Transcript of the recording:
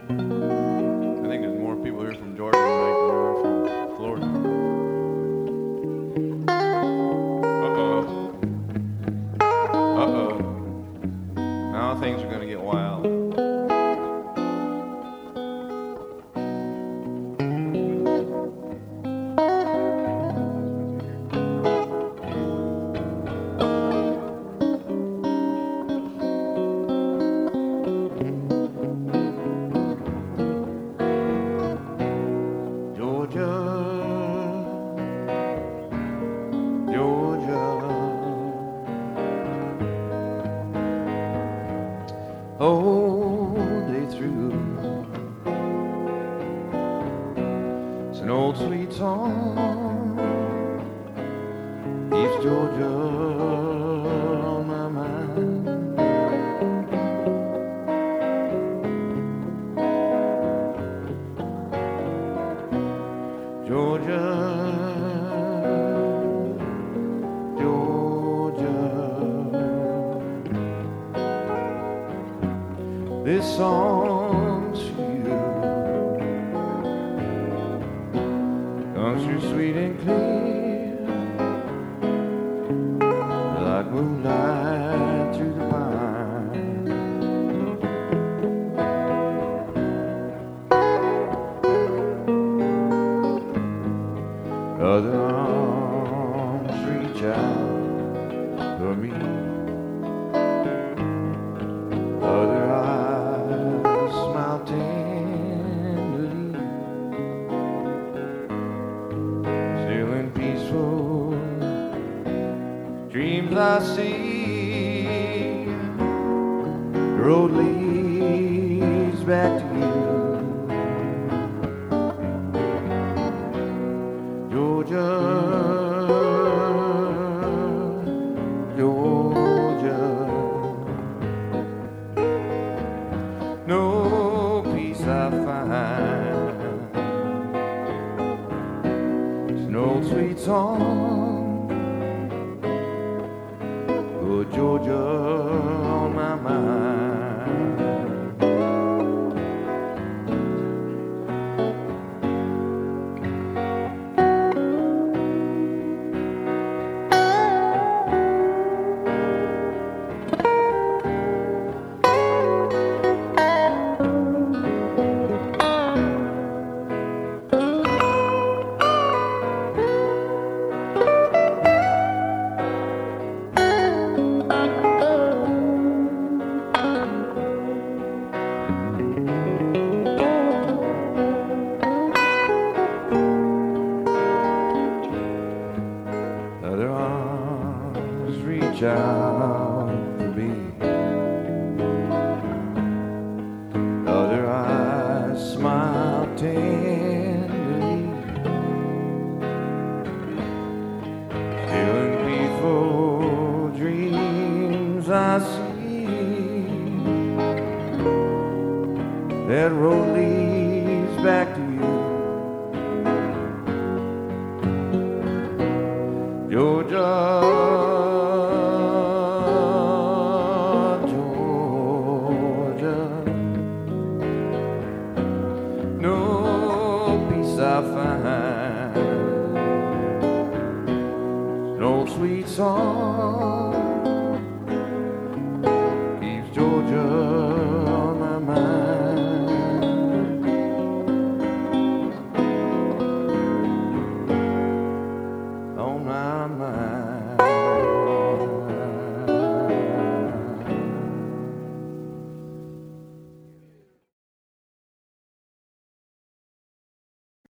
I think there's more people here from Georgia tonight than there are from Florida. Uh-oh. Uh-oh. Now things are going to get wild. Oh, they threw it's an old sweet song, East Georgia on my mind. Georgia, this song's for you. Comes through sweet and clear, like moonlight through the pine. Other arms reach out for me. Other eyes smile tenderly, still in peaceful dreams I see. The road leads back to you, Georgia. No peace I find. It's an old sweet song, oh Georgia on my mind. Other arms reach out for me. Other eyes smile tenderly, still in peaceful dreams I see. That road leads back to